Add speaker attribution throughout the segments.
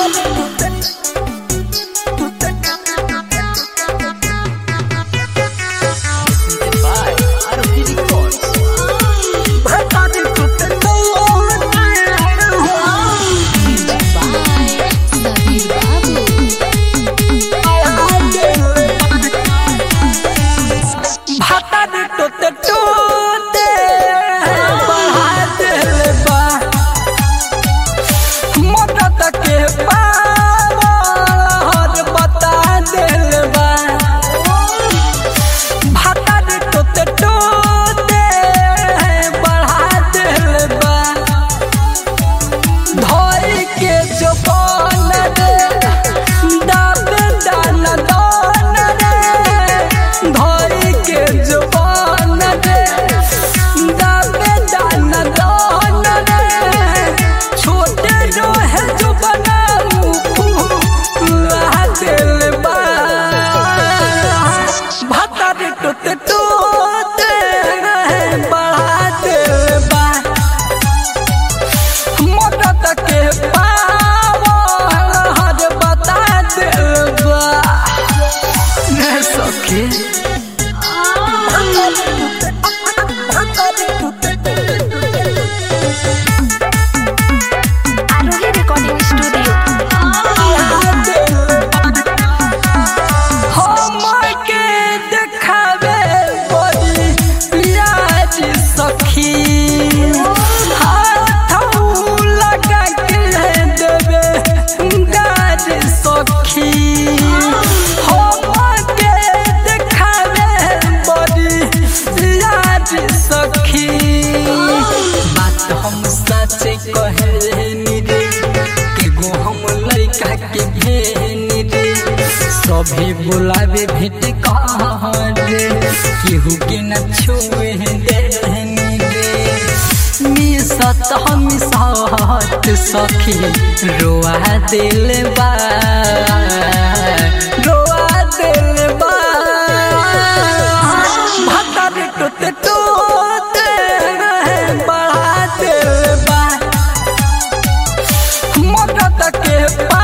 Speaker 1: सभी बुलावे भेट कहाँ रे केहू के न छुए देनी रे मिसत सखी रोआ दिल बा भतर टूटे टूटे बढ़ा दिल बा मोटत के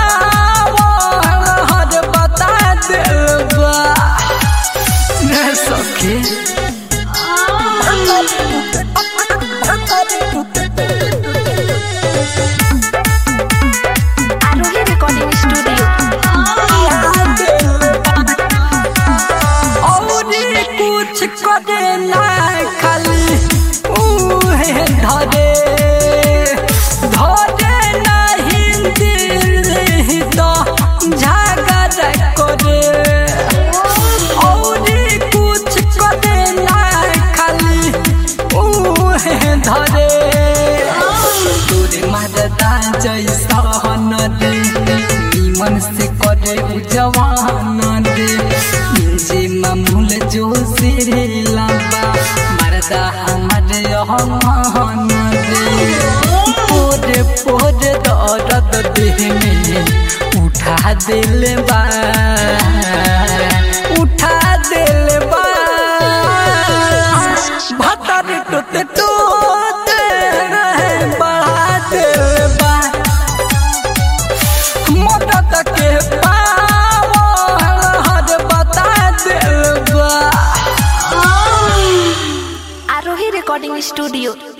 Speaker 1: मन से करे जवान रे जे मामूल जो सिरे लंबा मरदा हमारे रहमान रे पोरे पोरे दर्द देह में उठा दिल बा भतर टूटे टूटे बढ़ा दिल बा मोटत के बता दिल बा।
Speaker 2: Aarohi recording studio.